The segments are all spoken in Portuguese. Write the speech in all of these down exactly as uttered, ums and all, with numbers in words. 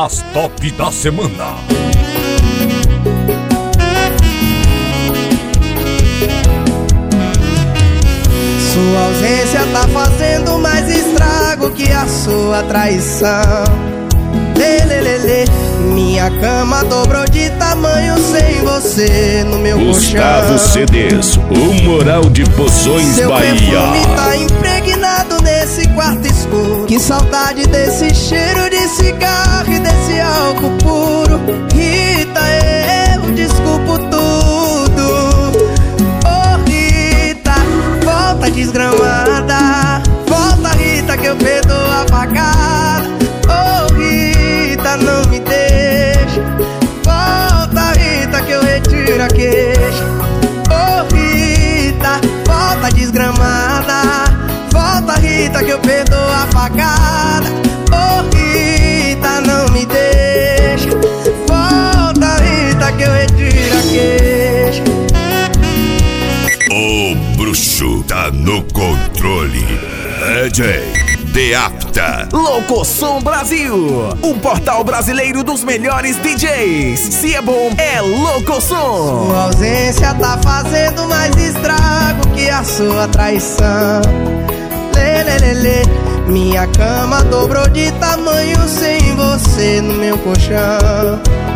as top da semana. Sua ausência tá fazendo mais estrago que a sua traição. Lelelele, minha cama dobrou de tamanho sem você no meu Gustavo colchão. C Ds, o Moral de Poções, Seu Bahia. perfume tá impregnado nesse quarto escuro. Que saudade desse cheiro de cigarro e desse álcool puro. Rita, eu desculpo tudo. Oh Rita, volta desgramada. Volta Rita que eu perdoo a facada. Oh Rita, não me deixa. Volta Rita que eu retiro a queixa. Oh Rita, volta desgramada. Volta Rita que eu perdoo a facada. Oh Rita, não me deixa. Volta Rita que eu retiro a queixa. O bruxo tá no controle. D J Deapta. Locosom Brasil, o portal brasileiro dos melhores D Js. Se é bom, é Locosom. Sua ausência tá fazendo mais estrago que a sua traição. Lelelele, minha cama dobrou de tamanho sem você no meu colchão.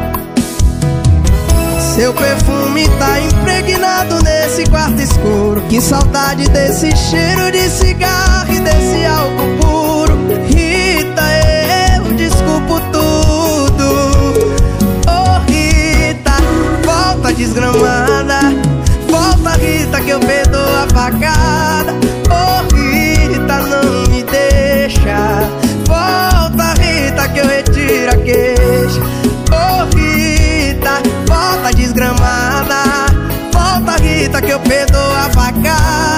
Seu perfume tá impregnado nesse quarto escuro. Que saudade desse cheiro de cigarro e desse álcool puro. Rita, eu desculpo tudo. Oh Rita, volta desgramada. Volta Rita que eu perdoo a facada. Oh Rita, não me deixa. Volta Rita que eu retiro a queixa. Oh Rita, volta desgramada. Volta Rita que eu perdoo a facada.